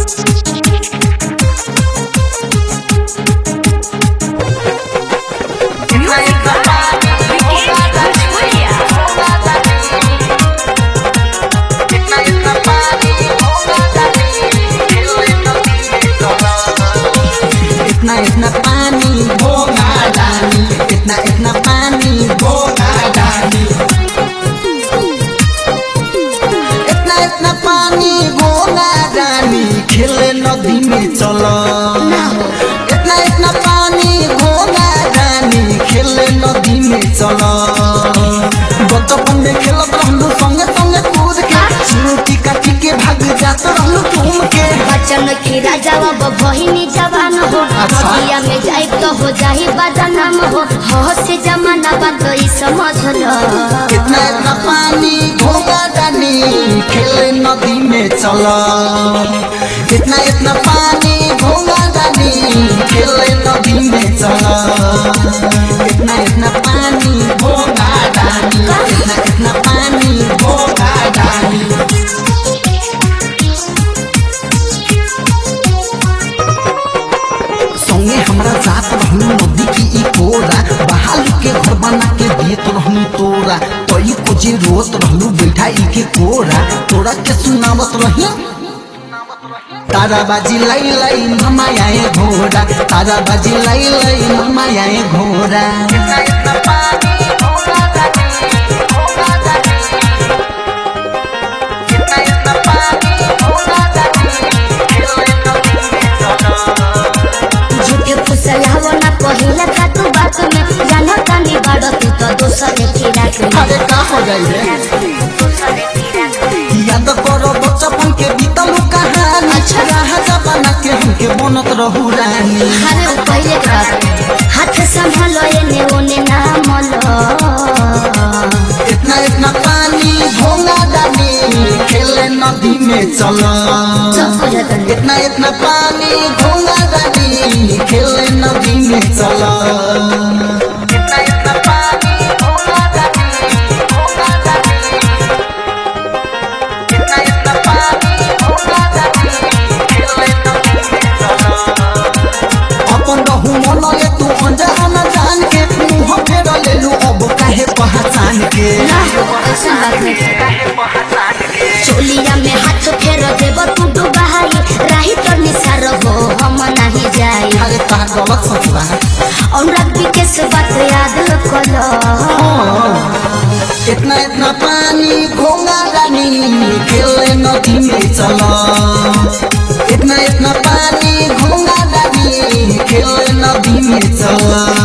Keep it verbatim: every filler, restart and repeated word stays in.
इतना इतना पानी भोगा डाली, इतना इतना पानी भोगा डाली, इतना इतना पानी भोगा डाली, खेले नदी में चलो। इतना इतना पानी भोगा डाली, खेले नदी में चलो। बचपन में खेलत रहलू संगे संगे कूद के, रोटी काटी के भाग जात रहलू घूम के। बच्चन की राजावा बहिनी जवान हो, भैया में जाए तो हो जाही बदनाम हो, हो से जमाना बात तो ई समझ लो। इतना इतना पानी भोगा डाली, खेले नदी में चलो। इतना इतना पानी भोगा डाली, खेले नदी में चलो। इतना इतना पानी भोगा डाली, इतना इतना पानी भोगा डाली। संगे हमरा जात रहलू नदी की ई कोरा, बहाली के घर बना के देत रहलू तोरा। तई को जे रोत रहलू बैठा ई के कोरा, तोरा के सुनावत रही तारा बाजी लाई लाई मामा आए घोड़ा, तारा बाजी लाई लाई मामा आए घोड़ा। इतना इतना पानी भोगा डाली, भोगा डाली, इतना इतना पानी भोगा डाली, खेले नदी में चलो। झूठे फुसलावो ना पहिला का तू बात में, जाना कानी बाड़ो तू तो दूसरे की रात में। अरे का हो जाई रे, याद करो बचपन के बीतल कहानी। अच्छा रहा जमाना के हमके बनत रहू रानी। अरे पहले का हाथ संभालो एने ओने ना मलो। इतना इतना पानी भोगा डाली, खेले नदी में चलो। इतना इतना पानी भोगा डाली, खेले नदी में चलो। इतना इतना पानी भोगा डाली, भोगा डाली, इतना इतना पानी भोगा डाली, खेले नदी में चलो। अपन रहू मनले तू अनजान जान के, मुँह फेर लेलू अब काहे पहचान के। चोलिया में हाथ फेर देव तू डुबाई, राही तो निसार हो हम नहीं जाई। अरे का गलत सोचला, अनुराग विकेश बात याद कलो। इतना इतना पानी भोगा डाली, खेले नदी में चलो। इतना इतना पानी भोगा डाली, खेले नदी में चलो।